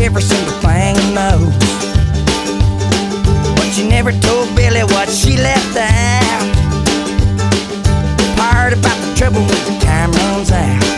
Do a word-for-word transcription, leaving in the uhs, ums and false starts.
every single thing he knows. But she never told Billy what she left out. Part about the trouble when the time runs out.